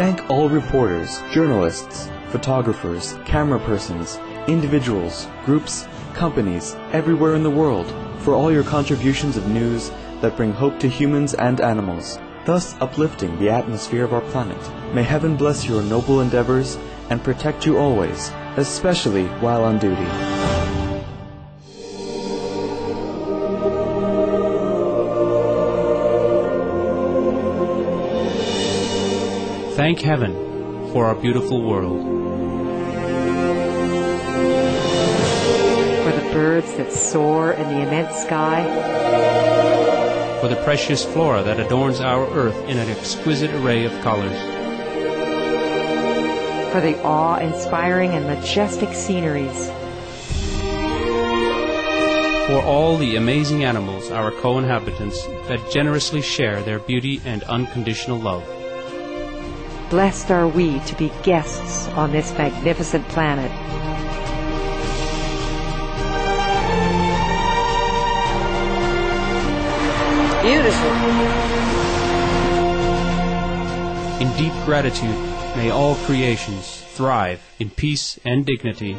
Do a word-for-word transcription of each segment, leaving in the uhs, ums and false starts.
thank all reporters, journalists, photographers, camera persons, individuals, groups, companies, everywhere in the world, for all your contributions of news that bring hope to humans and animals, thus uplifting the atmosphere of our planet. May heaven bless your noble endeavors and protect you always, especially while on duty. Thank heaven for our beautiful world. For the birds that soar in the immense sky. For the precious flora that adorns our earth in an exquisite array of colors. For the awe-inspiring and majestic sceneries. For all the amazing animals, our co-inhabitants, that generously share their beauty and unconditional love. Blessed are we to be guests on this magnificent planet. Beautiful. In deep gratitude, may all creations thrive in peace and dignity.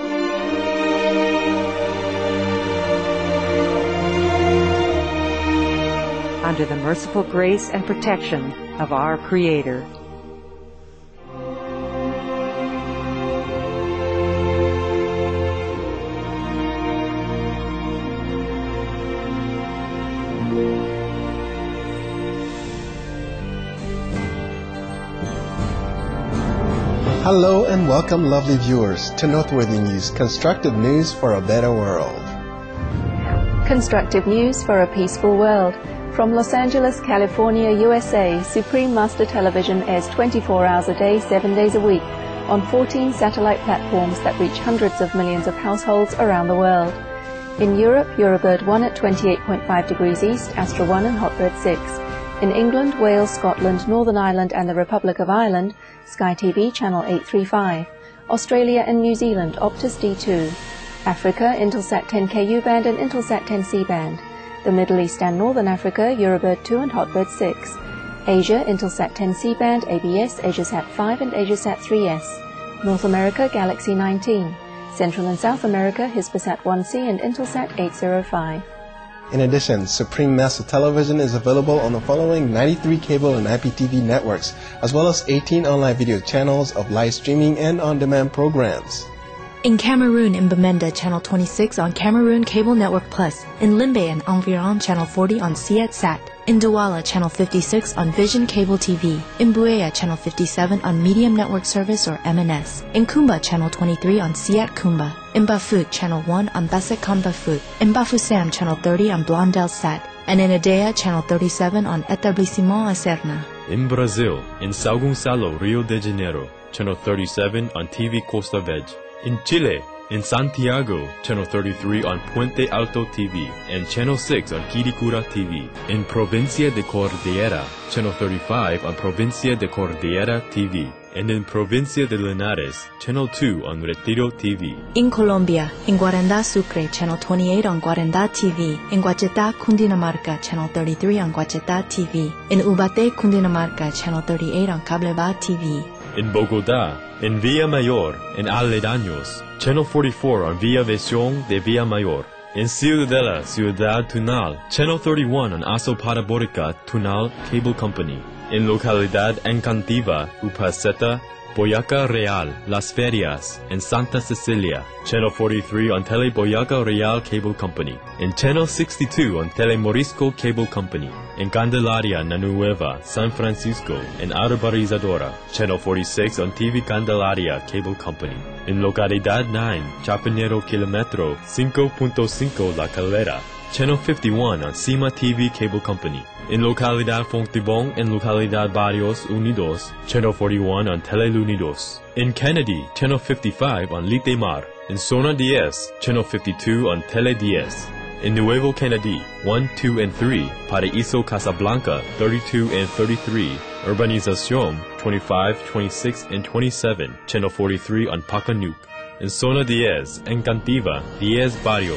Under the merciful grace and protection of our Creator. Hello and welcome, lovely viewers, to Noteworthy News, constructive news for a better world. Constructive news for a peaceful world. From Los Angeles, California, U S A, Supreme Master Television airs twenty-four hours a day, seven days a week, on fourteen satellite platforms that reach hundreds of millions of households around the world. In Europe, Eurobird one at twenty-eight point five degrees east, Astra one and Hotbird six. In England, Wales, Scotland, Northern Ireland and the Republic of Ireland, Sky T V channel eight thirty-five. Australia and New Zealand, Optus D two. Africa, Intelsat ten K U band and Intelsat ten C band. The Middle East and Northern Africa, Eurobird two and Hotbird six. Asia, Intelsat ten C band, A B S, Asiasat five and Asiasat three S. North America, Galaxy nineteen. Central and South America, Hispasat one C and Intelsat eight oh five. In addition, Supreme Master Television is available on the following ninety-three cable and I P T V networks, as well as eighteen online video channels of live streaming and on-demand programs. In Cameroon, in Bamenda, Channel twenty-six on Cameroon Cable Network Plus. In Limbe and Environ, Channel forty on Sietsat. In Douala, Channel fifty-six on Vision Cable T V. In Buea, Channel fifty-seven on Medium Network Service or M N S. In Kumba, Channel twenty-three on Siat Kumba. In Bafut, Channel one on Basekan Bafut. In Bafoussam, Channel thirty on Blondel Sat. And in Adea, Channel thirty-seven on Etablissement Acerna. In Brazil, in São Gonçalo, Rio de Janeiro, Channel thirty-seven on T V Costa Verde. In Chile, in Santiago, Channel thirty-three on Puente Alto T V and Channel six on Quiricura T V. In Provincia de Cordillera, Channel thirty-five on Provincia de Cordillera T V. And in Provincia de Linares, Channel two on Retiro T V. In Colombia, in Guaranda Sucre, Channel twenty-eight on Guaranda T V. In Guachetá, Cundinamarca, Channel thirty-three on Guachetá T V. In Ubaté, Cundinamarca, Channel thirty-eight on Cableva T V. In Bogotá, in Villa Mayor, in Aledaños, Channel forty-four on Villa Visión de Villa Mayor. In Ciudadela, Ciudad Tunal, Channel thirty-one on Asopata Borica Tunal Cable Company. In Localidad Encantiva, Upaceta, Boyaca Real, Las Ferias, and Santa Cecilia, Channel forty-three on Tele Boyaca Real Cable Company. In Channel sixty-two on Tele Morisco Cable Company. In Candelaria, Nanueva, San Francisco, and Arborizadora, Channel forty-six on T V Candelaria Cable Company. In Localidad nine, Chapinero Kilometro cinco punto cinco La Calera, Channel fifty-one on Cima T V Cable Company. In Localidad Fontibón and Localidad Barrios Unidos, Channel forty-one on Telelunidos. In Kennedy, Channel fifty-five on Litemar. In Zona diez, Channel fifty-two on Tele diez. In Nuevo Kennedy, one, two, and three, Paraíso Casablanca, thirty-two and thirty-three, Urbanización, twenty-five, twenty-six, and twenty-seven, Channel forty-three on Pacanuc. In Zona diez, Encantiva, diez Barrios,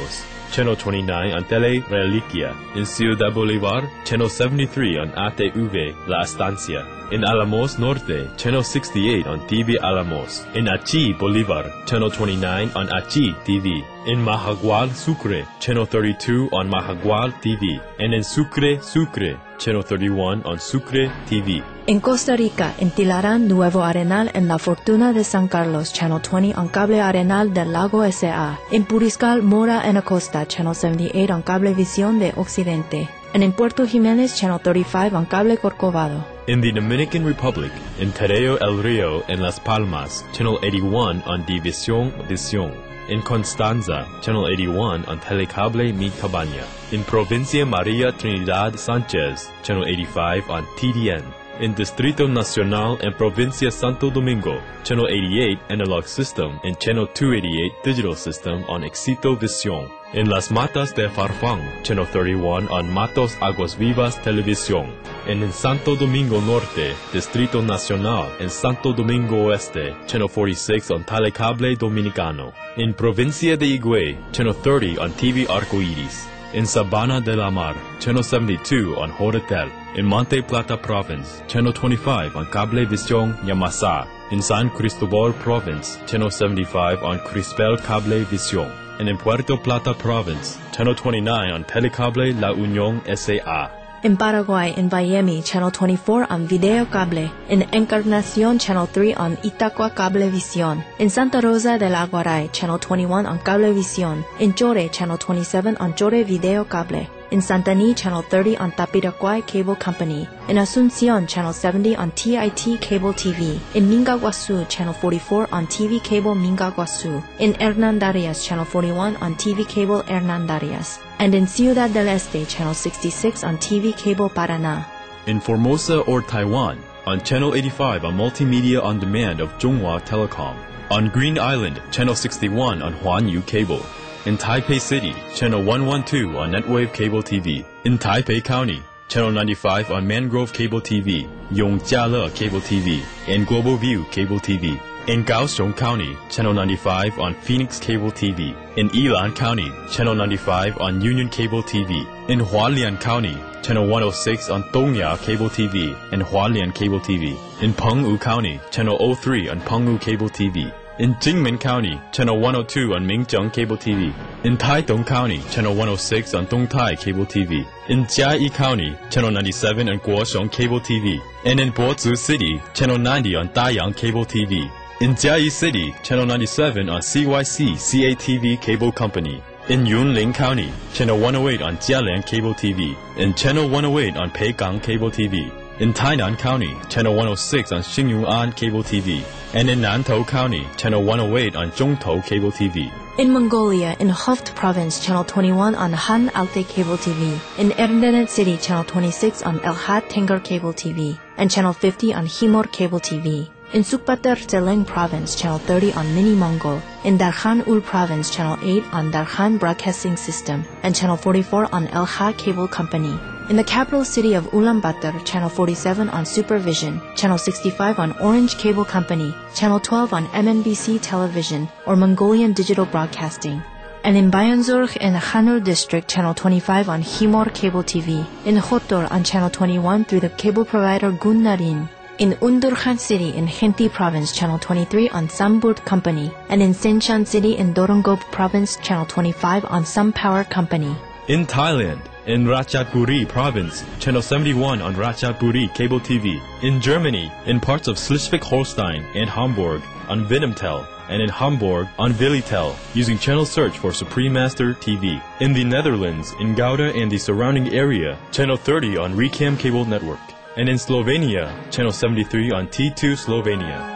Channel twenty-nine on Tele Reliquia. In Ciudad Bolívar, Channel seventy-three on A T V La Estancia. In Alamos Norte, Channel sixty-eight on T V Alamos. In Achi, Bolívar, Channel twenty-nine on Achi T V. In Mahagual, Sucre, Channel thirty-two on Mahagual T V. And in Sucre, Sucre, Channel thirty-one on Sucre T V. In Costa Rica, en Tilarán, Nuevo Arenal, en La Fortuna de San Carlos, Channel twenty on Cable Arenal del Lago S A. In Puriscal, Mora en Acosta, Channel seventy-eight on Cablevisión de Occidente. And in Puerto Jiménez, Channel thirty-five on Cable Corcovado. In the Dominican Republic, in Terreo El Rio and Las Palmas, Channel eighty-one on División Visión. In Constanza, Channel eighty-one on Telecable Mi Cabaña. In Provincia María Trinidad Sánchez, Channel eighty-five on T D N. In Distrito Nacional and Provincia Santo Domingo, Channel eighty-eight Analog System and Channel two eighty-eight Digital System on Éxito Visión. In Las Matas de Farfán, Channel thirty-one on Matos Aguas Vivas Televisión. And in Santo Domingo Norte, Distrito Nacional and Santo Domingo Oeste, Channel forty-six on Telecable Dominicano. In Provincia de Higüey, Channel thirty on T V Arcoiris. In Sabana de la Mar, Channel seventy-two on Horetel. In Monte Plata Province, Channel twenty-five on Cablevisión Yamasá. In San Cristobal Province, Channel seventy-five on Crispel Cablevisión. And in Puerto Plata Province, Channel twenty-nine on Telecable La Unión S A In Paraguay, in Miami, Channel twenty-four on Video Cable. In Encarnación, Channel three on Itacua Cablevisión. In Santa Rosa del Aguaray, Channel twenty-one on Cablevisión. In Chore, Channel twenty-seven on Chore Video Cable. In Santaní, Channel thirty on Tapiraquay Cable Company. In Asunción, Channel seventy on T I T Cable T V. In Mingaguasu, Channel forty-four on T V Cable Mingaguasu. In Hernandarias, Channel forty-one on T V Cable Hernandarias. And in Ciudad del Este, Channel sixty-six on T V Cable Paraná. In Formosa or Taiwan, on Channel eighty-five on Multimedia On Demand of Zhonghua Telecom. On Green Island, Channel sixty-one on Huanyu Cable. In Taipei City, Channel one twelve on Netwave Cable T V. In Taipei County, Channel ninety-five on Mangrove Cable T V, Yongjiale Cable T V, and Global View Cable T V. In Kaohsiung County, Channel ninety-five on Phoenix Cable T V. In Yilan County, Channel ninety-five on Union Cable T V. In Hualien County, Channel one oh six on Dongya Cable T V and Hualien Cable T V. In Penghu County, Channel oh three on Penghu Cable T V. In Jingmen County, Channel one oh two on Minzheng Cable T V. In Taitung County, Channel one oh six on Dongtai Cable T V. In Jiayi County, Channel ninety-seven on Guosheng Cable T V. And in Bozu City, Channel ninety on Dayang Cable T V. In Jiayi City, Channel ninety-seven on C Y C C A T V Cable Company. In Yunlin County, Channel one oh eight on Jialian Cable T V. And Channel one oh eight on Peigang Cable T V. In Tainan County, Channel one oh six on Xingyuan Cable T V. And in Nantou County, Channel one oh eight on Zhongtou Cable T V. In Mongolia, in Hoft Province, Channel twenty-one on Han Alte Cable T V. In Erdenet City, Channel twenty-six on Elhat Tengar Cable T V. And Channel fifty on Himor Cable T V. In Sukbatar Tseleng Province, Channel thirty on Mini Mongol. In Darkhan Ul Province, Channel eight on Darkhan Broadcasting System. And Channel forty-four on Elha Cable Company. In the capital city of Ulaanbaatar, Channel forty-seven on Supervision, Channel sixty-five on Orange Cable Company, Channel twelve on M N B C Television, or Mongolian Digital Broadcasting. And in Bayanzurg and Khanur District, Channel twenty-five on Himor Cable T V. In Khotor on Channel twenty-one through the cable provider Gunnarin. In Undurkhan City in Khenti Province, Channel twenty-three on Samburt Company. And in Sinshan City in Dorongop Province, Channel twenty-five on SunPower Company. In Thailand, in Ratchaburi Province, Channel seventy-one on Ratchaburi Cable T V. In Germany, in parts of Schleswig-Holstein and Hamburg on Vidimtel, and in Hamburg on Vilitel, using channel search for Supreme Master T V. In the Netherlands, in Gouda and the surrounding area, Channel thirty on Recam Cable Network. And in Slovenia, Channel seventy-three on T two Slovenia.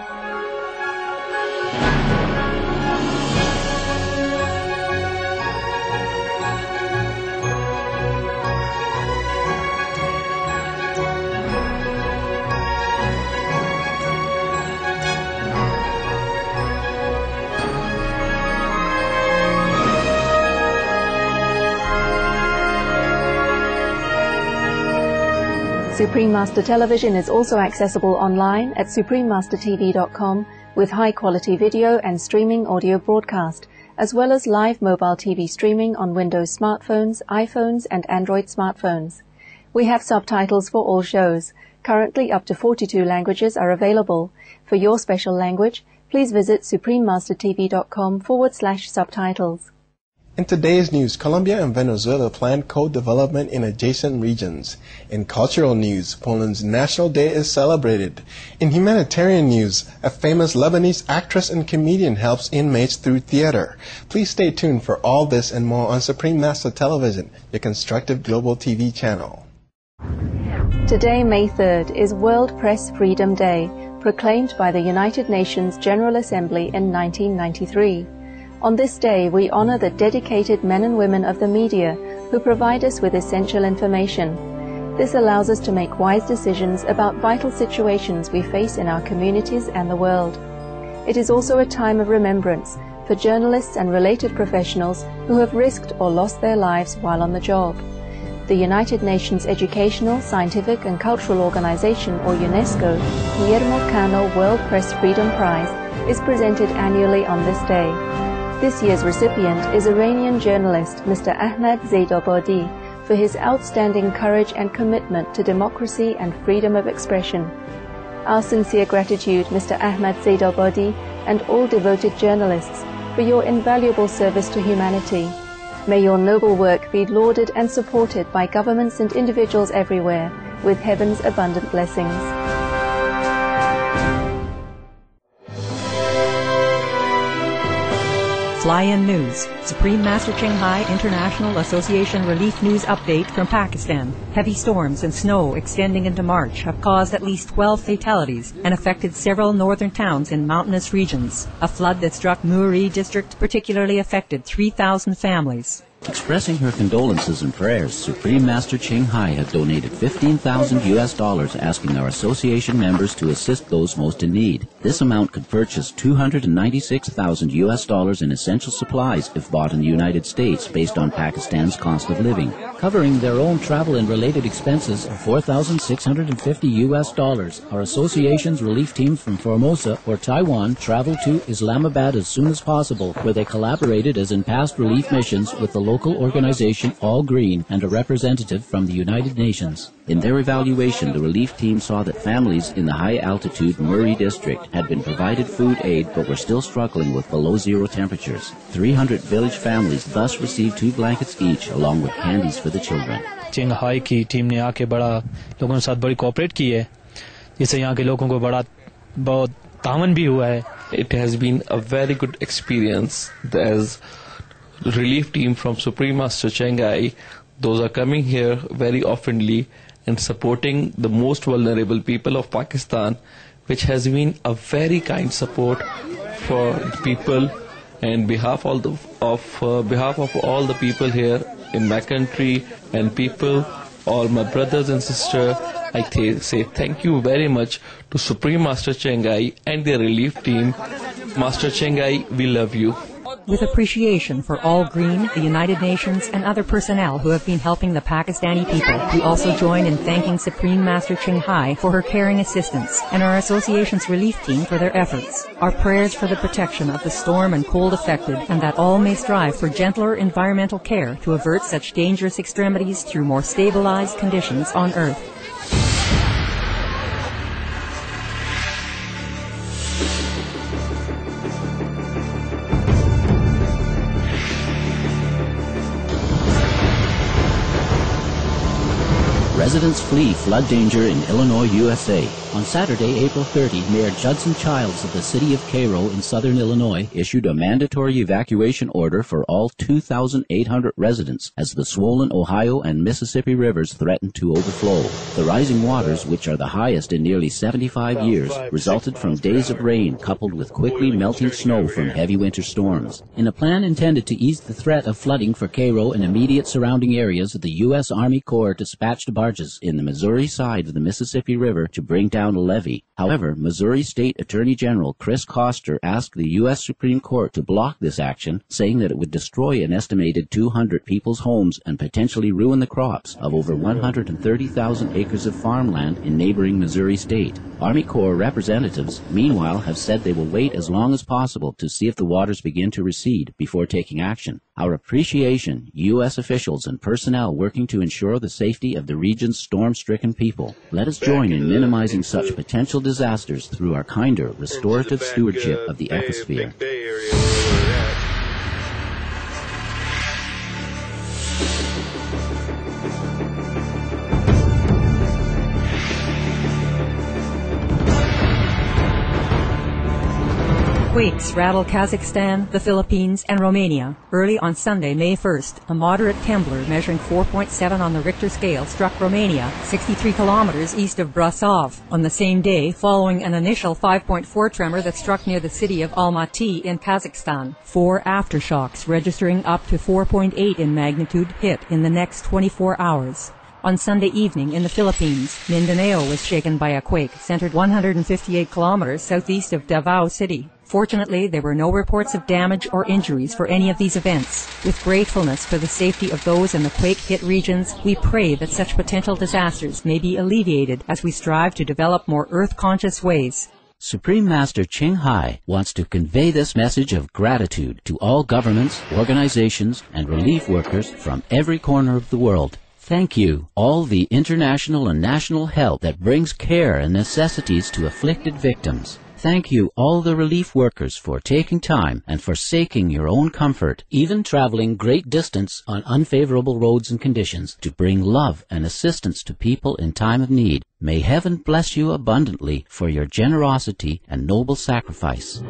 Supreme Master Television is also accessible online at supreme master t v dot com with high-quality video and streaming audio broadcast, as well as live mobile T V streaming on Windows smartphones, iPhones, and Android smartphones. We have subtitles for all shows. Currently, up to forty-two languages are available. For your special language, please visit suprememastertv.com forward slash subtitles. In today's news, Colombia and Venezuela plan co-development in adjacent regions. In cultural news, Poland's National Day is celebrated. In humanitarian news, a famous Lebanese actress and comedian helps inmates through theater. Please stay tuned for all this and more on Supreme Master Television, your constructive global T V channel. Today, May third, is World Press Freedom Day, proclaimed by the United Nations General Assembly in nineteen ninety-three. On this day, we honor the dedicated men and women of the media who provide us with essential information. This allows us to make wise decisions about vital situations we face in our communities and the world. It is also a time of remembrance for journalists and related professionals who have risked or lost their lives while on the job. The United Nations Educational, Scientific and Cultural Organization, or UNESCO, Guillermo Cano World Press Freedom Prize is presented annually on this day. This year's recipient is Iranian journalist Mister Ahmad Zaidabadi for his outstanding courage and commitment to democracy and freedom of expression. Our sincere gratitude, Mister Ahmad Zaidabadi, and all devoted journalists for your invaluable service to humanity. May your noble work be lauded and supported by governments and individuals everywhere with heaven's abundant blessings. Fly-in news. Supreme Master Ching Hai International Association relief news update from Pakistan. Heavy storms and snow extending into March have caused at least twelve fatalities and affected several northern towns in mountainous regions. A flood that struck Muri district particularly affected three thousand families. Expressing her condolences and prayers, Supreme Master Ching Hai has donated fifteen thousand U S dollars, asking our association members to assist those most in need. This amount could purchase two hundred ninety-six thousand U S dollars in essential supplies if bought in the United States based on Pakistan's cost of living. Covering their own travel and related expenses of four thousand six hundred fifty U S dollars, our association's relief team from Formosa or Taiwan traveled to Islamabad as soon as possible, where they collaborated as in past relief missions with the local organization All Green and a representative from the United Nations. In their evaluation, the relief team saw that families in the high-altitude Muri district had been provided food aid but were still struggling with below-zero temperatures. three hundred village families thus received two blankets each, along with candies for the children. चिंग हाई की team ने आके बड़ा लोगों के साथ बड़ी कोऑपरेट की है, जिससे यहाँ के लोगों को बड़ा बहुत तावन भी हुआ है. It has been a very good experience. There's relief team from Supreme Master Ching Hai, those are coming here very oftenly and supporting the most vulnerable people of Pakistan, which has been a very kind support for people, and behalf all the, of uh, behalf of all the people here in my country and people, all my brothers and sisters, I th- say thank you very much to Supreme Master Ching Hai and their relief team. Master Ching Hai, we love you. With appreciation for All Green, the United Nations, and other personnel who have been helping the Pakistani people, we also join in thanking Supreme Master Ching Hai for her caring assistance and our association's relief team for their efforts. Our prayers for the protection of the storm and cold affected, and that all may strive for gentler environmental care to avert such dangerous extremities through more stabilized conditions on Earth. Residents flee flood danger in Illinois, U S A. On Saturday, April thirtieth, Mayor Judson Childs of the city of Cairo in southern Illinois issued a mandatory evacuation order for all two thousand eight hundred residents as the swollen Ohio and Mississippi rivers threatened to overflow. The rising waters, which are the highest in nearly seventy-five years, resulted from days of rain coupled with quickly melting snow from heavy winter storms. In a plan intended to ease the threat of flooding for Cairo and immediate surrounding areas, the U S Army Corps dispatched barges in the Missouri side of the Mississippi River to bring down down a levy. However, Missouri State Attorney General Chris Koster asked the U S Supreme Court to block this action, saying that it would destroy an estimated two hundred people's homes and potentially ruin the crops of over one hundred thirty thousand acres of farmland in neighboring Missouri State. Army Corps representatives, meanwhile, have said they will wait as long as possible to see if the waters begin to recede before taking action. Our appreciation, U S officials and personnel working to ensure the safety of the region's storm-stricken people. Let us join in minimizing such potential disasters through our kinder, restorative stewardship of the ecosphere. Quakes rattled Kazakhstan, the Philippines, and Romania. Early on Sunday, May first, a moderate trembler measuring four point seven on the Richter scale struck Romania, sixty-three kilometers east of Brasov. On the same day, following an initial five point four tremor that struck near the city of Almaty in Kazakhstan, four aftershocks registering up to four point eight in magnitude hit in the next twenty-four hours. On Sunday evening in the Philippines, Mindanao was shaken by a quake centered one hundred fifty-eight kilometers southeast of Davao City. Fortunately, there were no reports of damage or injuries for any of these events. With gratefulness for the safety of those in the quake-hit regions, we pray that such potential disasters may be alleviated as we strive to develop more earth-conscious ways. Supreme Master Ching Hai wants to convey this message of gratitude to all governments, organizations, and relief workers from every corner of the world. Thank you, all the international and national help that brings care and necessities to afflicted victims. Thank you, all the relief workers, for taking time and forsaking your own comfort, even traveling great distance on unfavorable roads and conditions, to bring love and assistance to people in time of need. May heaven bless you abundantly for your generosity and noble sacrifice.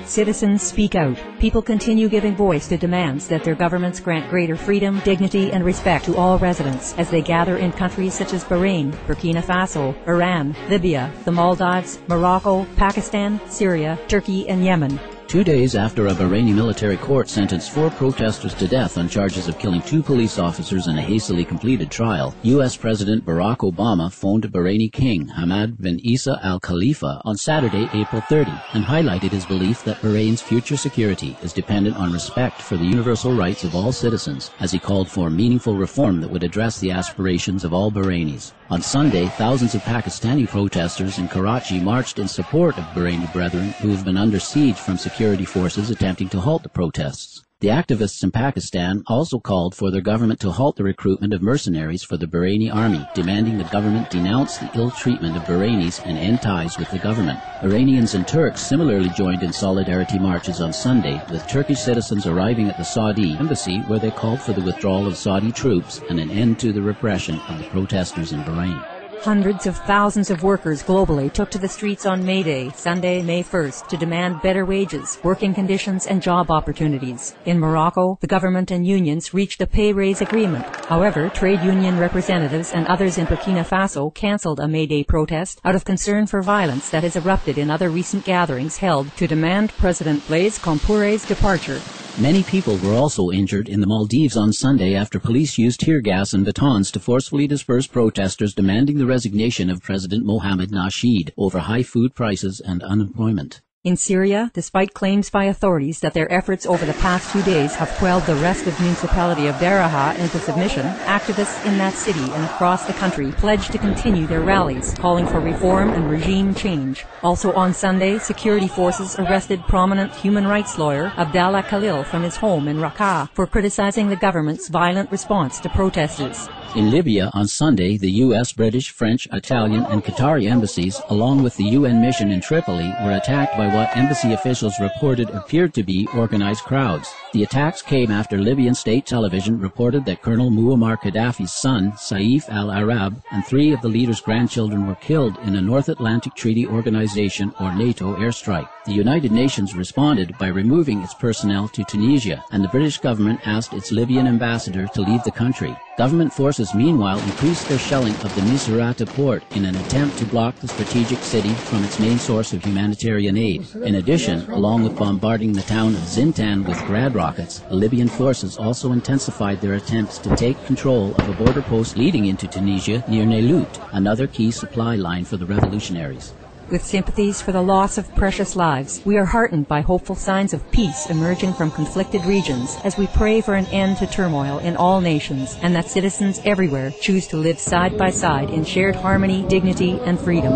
Citizens speak out. People continue giving voice to demands that their governments grant greater freedom, dignity, and respect to all residents as they gather in countries such as Bahrain, Burkina Faso, Iran, Libya, the Maldives, Morocco, Pakistan, Syria, Turkey, and Yemen. Two days after a Bahraini military court sentenced four protesters to death on charges of killing two police officers in a hastily completed trial, U S President Barack Obama phoned Bahraini King Hamad bin Isa Al Khalifa on Saturday, April thirtieth, and highlighted his belief that Bahrain's future security is dependent on respect for the universal rights of all citizens, as he called for meaningful reform that would address the aspirations of all Bahrainis. On Sunday, thousands of Pakistani protesters in Karachi marched in support of Bahraini brethren who have been under siege from security security forces attempting to halt the protests. The activists in Pakistan also called for their government to halt the recruitment of mercenaries for the Bahraini army, demanding the government denounce the ill treatment of Bahrainis and end ties with the government. Iranians and Turks similarly joined in solidarity marches on Sunday, with Turkish citizens arriving at the Saudi embassy where they called for the withdrawal of Saudi troops and an end to the repression of the protesters in Bahrain. Hundreds of thousands of workers globally took to the streets on May Day, Sunday, May first, to demand better wages, working conditions, and job opportunities. In Morocco, the government and unions reached a pay raise agreement. However, trade union representatives and others in Burkina Faso cancelled a May Day protest out of concern for violence that has erupted in other recent gatherings held to demand President Blaise Compaoré's departure. Many people were also injured in the Maldives on Sunday after police used tear gas and batons to forcefully disperse protesters demanding the resignation of President Mohamed Nasheed over high food prices and unemployment. In Syria, despite claims by authorities that their efforts over the past few days have quelled the restive municipality of Daraha into submission, activists in that city and across the country pledged to continue their rallies, calling for reform and regime change. Also on Sunday, security forces arrested prominent human rights lawyer Abdallah Khalil from his home in Raqqa for criticizing the government's violent response to protesters. In Libya on Sunday, the U S, British, French, Italian, and Qatari embassies, along with the U N mission in Tripoli, were attacked by what embassy officials reported appeared to be organized crowds. The attacks came after Libyan state television reported that Colonel Muammar Gaddafi's son, Saif al-Arab, and three of the leader's grandchildren were killed in a North Atlantic Treaty Organization, or NATO, airstrike. The United Nations responded by removing its personnel to Tunisia, and the British government asked its Libyan ambassador to leave the country. Government forces, meanwhile, increased their shelling of the Misrata port in an attempt to block the strategic city from its main source of humanitarian aid. In addition, along with bombarding the town of Zintan with Grad rockets, the Libyan forces also intensified their attempts to take control of a border post leading into Tunisia near Neilout, another key supply line for the revolutionaries. With sympathies for the loss of precious lives, we are heartened by hopeful signs of peace emerging from conflicted regions as we pray for an end to turmoil in all nations and that citizens everywhere choose to live side by side in shared harmony, dignity, and freedom.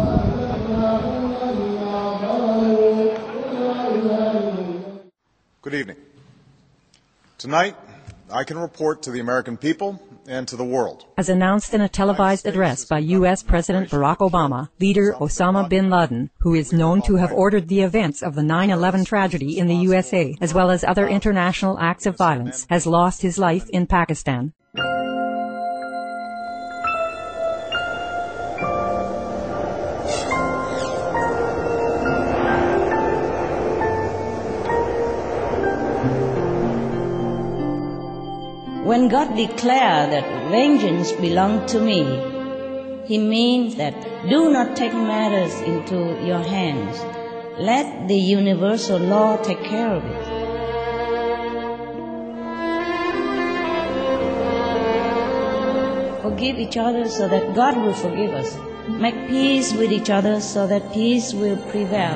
Good evening. Tonight, I can report to the American people and to the world. As announced in a televised address by U S President Barack Obama, leader Osama bin Laden, who is known to have ordered the events of the nine eleven tragedy in the U S A, as well as other international acts of violence, has lost his life in Pakistan. When God declared that vengeance belonged to me, He means that do not take matters into your hands. Let the universal law take care of it. Forgive each other so that God will forgive us. Make peace with each other so that peace will prevail.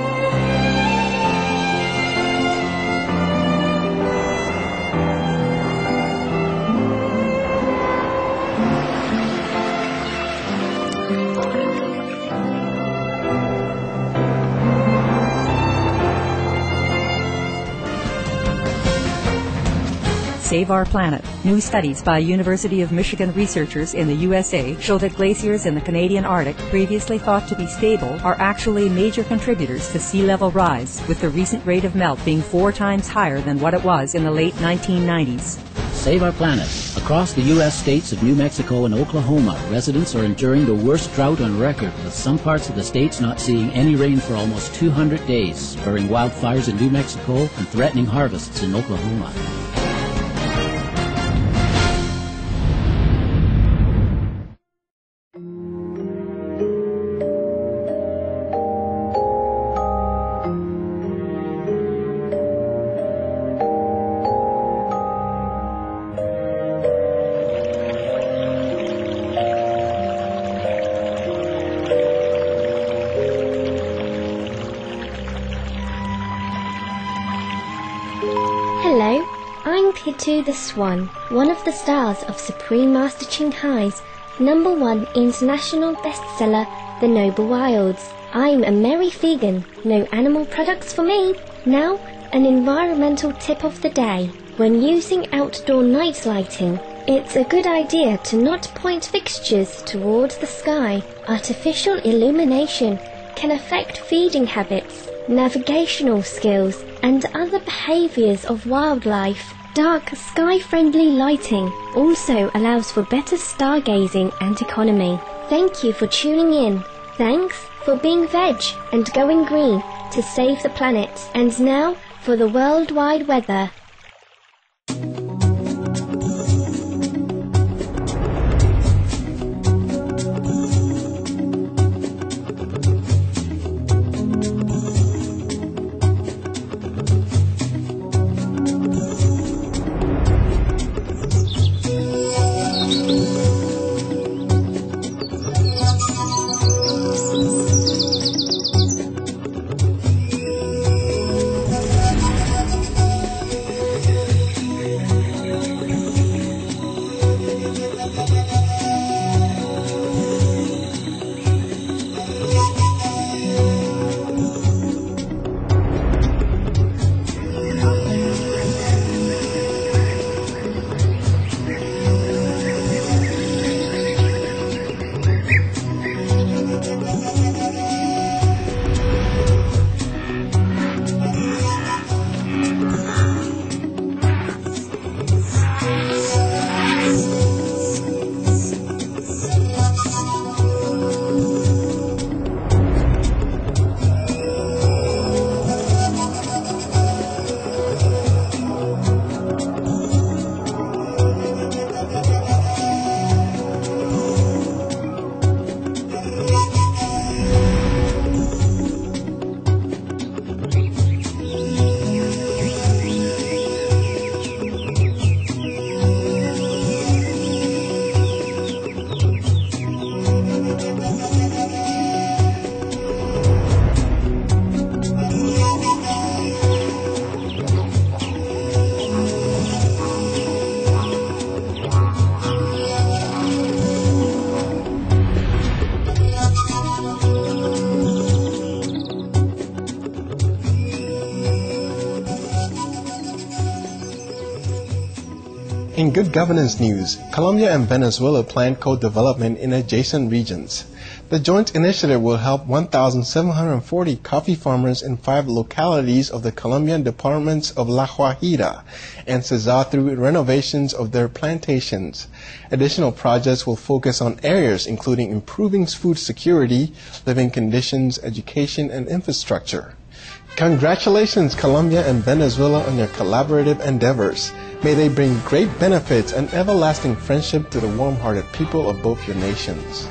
Save Our Planet. New studies by University of Michigan researchers in the U S A show that glaciers in the Canadian Arctic, previously thought to be stable, are actually major contributors to sea level rise, with the recent rate of melt being four times higher than what it was in the late nineteen nineties. save our planet. Across the U S states of New Mexico and Oklahoma, residents are enduring the worst drought on record, with some parts of the states not seeing any rain for almost two hundred days, spurring wildfires in New Mexico and threatening harvests in Oklahoma. Hello, I'm Pitu the Swan, one of the stars of Supreme Master Ching Hai's number one international bestseller, The Noble Wilds. I'm a merry vegan, no animal products for me. Now, an environmental tip of the day. When using outdoor night lighting, it's a good idea to not point fixtures towards the sky. Artificial illumination can affect feeding habits, navigational skills, and other behaviours of wildlife. Dark, sky-friendly lighting also allows for better stargazing and economy. Thank you for tuning in. Thanks for being veg and going green to save the planet. And now for the worldwide weather. In good governance news, Colombia and Venezuela plan co-development in adjacent regions. The joint initiative will help one thousand seven hundred forty coffee farmers in five localities of the Colombian departments of La Guajira and Cesar through renovations of their plantations. Additional projects will focus on areas including improving food security, living conditions, education, and infrastructure. Congratulations, Colombia and Venezuela, on your collaborative endeavors. May they bring great benefits and everlasting friendship to the warm-hearted people of both your nations.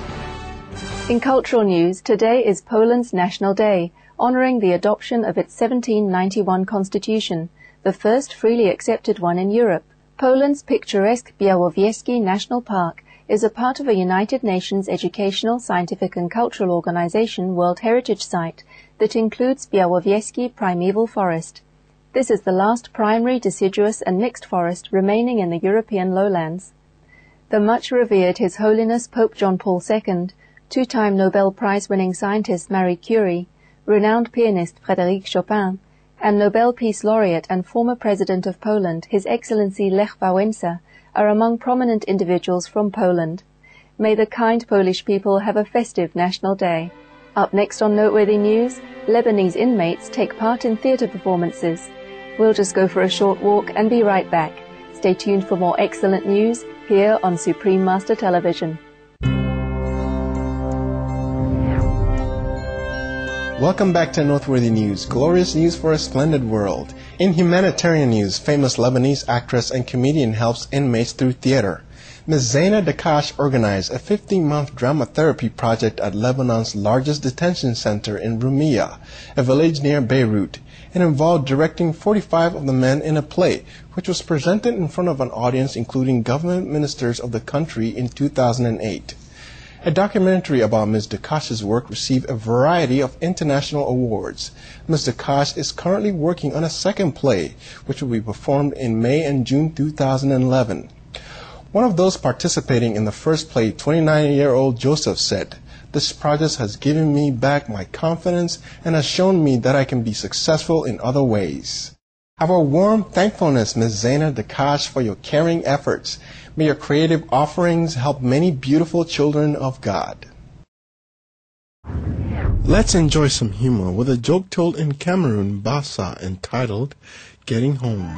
In cultural news, today is Poland's National Day, honoring the adoption of its seventeen ninety-one constitution, the first freely accepted one in Europe. Poland's picturesque Białowieski National Park is a part of a United Nations educational, scientific and cultural organization World Heritage Site that includes Białowieski Primeval Forest. This is the last primary, deciduous and mixed forest remaining in the European lowlands. The much-revered His Holiness Pope John Paul the Second, two-time Nobel Prize-winning scientist Marie Curie, renowned pianist Frédéric Chopin, and Nobel Peace Laureate and former President of Poland, His Excellency Lech Wałęsa, are among prominent individuals from Poland. May the kind Polish people have a festive National Day. Up next on Noteworthy News, Lebanese inmates take part in theatre performances. We'll just go for a short walk and be right back. Stay tuned for more excellent news here on Supreme Master Television. Welcome back to Noteworthy News, glorious news for a splendid world. In humanitarian news, famous Lebanese actress and comedian helps inmates through theater. Miz Zaina Dakash organized a fifteen-month drama therapy project at Lebanon's largest detention center in Rumiyah, a village near Beirut. It involved directing forty-five of the men in a play, which was presented in front of an audience including government ministers of the country in two thousand eight. A documentary about Miz Dakash's work received a variety of international awards. Miz Dakash is currently working on a second play, which will be performed in May and June two thousand eleven. One of those participating in the first play, twenty-nine-year-old Joseph, said, "This project has given me back my confidence and has shown me that I can be successful in other ways." Our warm thankfulness, Miz Zaina Dakash, for your caring efforts. May your creative offerings help many beautiful children of God. Let's enjoy some humor with a joke told in Cameroon, Bassa, entitled Getting Home.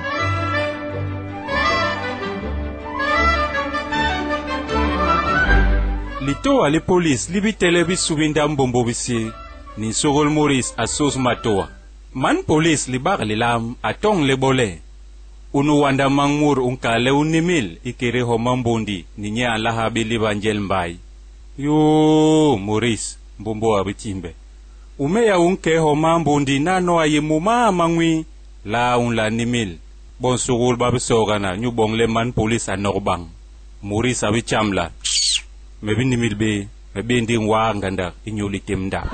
Litoa le police libitele bisubinda mbombo bisi ni sogol Maurice asos matoa. Man police libar lilam atong lebole. Unu wanda mangmur unkale unimil ikere ho mambondi ninya lahabi libanjel mbai. Yo Maurice mbombo abitimbe. Umeya unke ho mambondi nano ayemuma mangwi la unla nimil. Bon sogol babisogana nyubong le man police anorbang. Maurice abichamla. Maybe nimil be maybe nding wa nganda inyuli temda.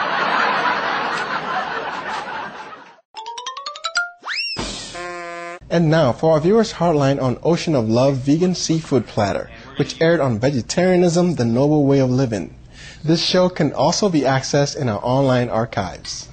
And now for our viewers' hotline on Ocean of Love Vegan Seafood Platter, which aired on Vegetarianism, the Noble Way of Living. This show can also be accessed in our online archives.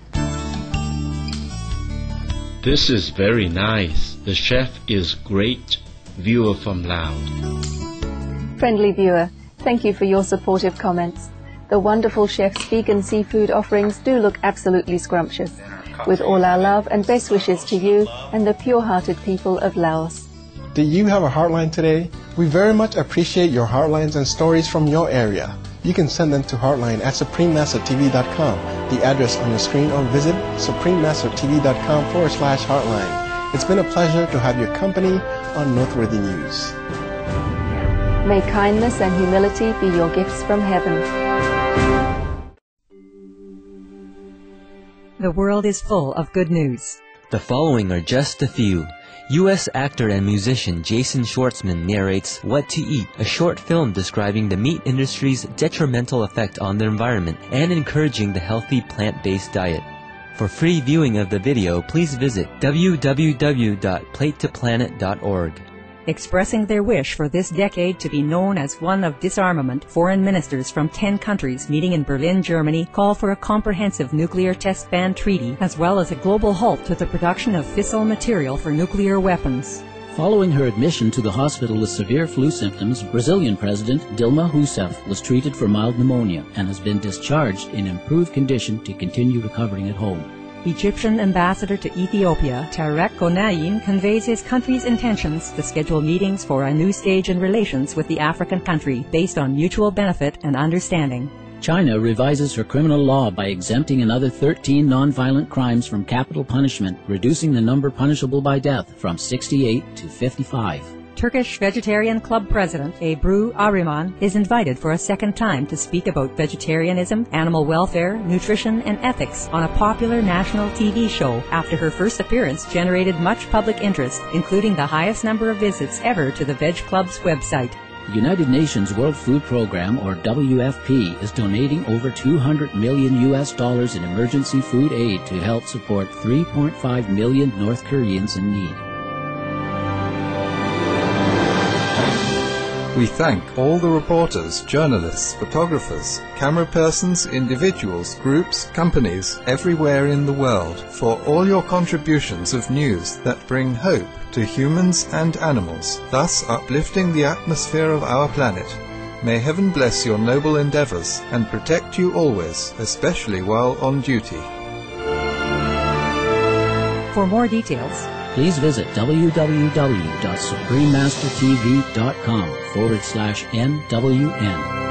This is very nice. The chef is great. Viewer from Laos. Friendly viewer, thank you for your supportive comments. The wonderful chef's vegan seafood offerings do look absolutely scrumptious. With all our love and best wishes to you and the pure-hearted people of Laos. Do you have a heartline today? We very much appreciate your heartlines and stories from your area. You can send them to heartline at supreme master t v dot com, the address on your screen, or visit supreme master t v dot com forward slash heartline. It's been a pleasure to have your company on Noteworthy News. May kindness and humility be your gifts from heaven. The world is full of good news. The following are just a few. U S actor and musician Jason Schwartzman narrates What to Eat, a short film describing the meat industry's detrimental effect on the environment and encouraging the healthy plant-based diet. For free viewing of the video, please visit w w w dot plate to planet dot org. Expressing their wish for this decade to be known as one of disarmament, foreign ministers from ten countries meeting in Berlin, Germany, call for a comprehensive nuclear test ban treaty, as well as a global halt to the production of fissile material for nuclear weapons. Following her admission to the hospital with severe flu symptoms, Brazilian President Dilma Rousseff was treated for mild pneumonia and has been discharged in improved condition to continue recovering at home. Egyptian ambassador to Ethiopia, Tarek Gonaim, conveys his country's intentions to schedule meetings for a new stage in relations with the African country based on mutual benefit and understanding. China revises her criminal law by exempting another thirteen nonviolent crimes from capital punishment, reducing the number punishable by death from sixty-eight to fifty-five. Turkish Vegetarian Club President Ebru Ariman is invited for a second time to speak about vegetarianism, animal welfare, nutrition, and ethics on a popular national T V show after her first appearance generated much public interest, including the highest number of visits ever to the Veg Club's website. The United Nations World Food Program, or W F P, is donating over two hundred million U S dollars in emergency food aid to help support three point five million North Koreans in need. We thank all the reporters, journalists, photographers, camera persons, individuals, groups, companies everywhere in the world for all your contributions of news that bring hope to humans and animals, thus uplifting the atmosphere of our planet. May heaven bless your noble endeavors and protect you always, especially while on duty. For more details, please visit www.suprememastertv.com forward slash NWN.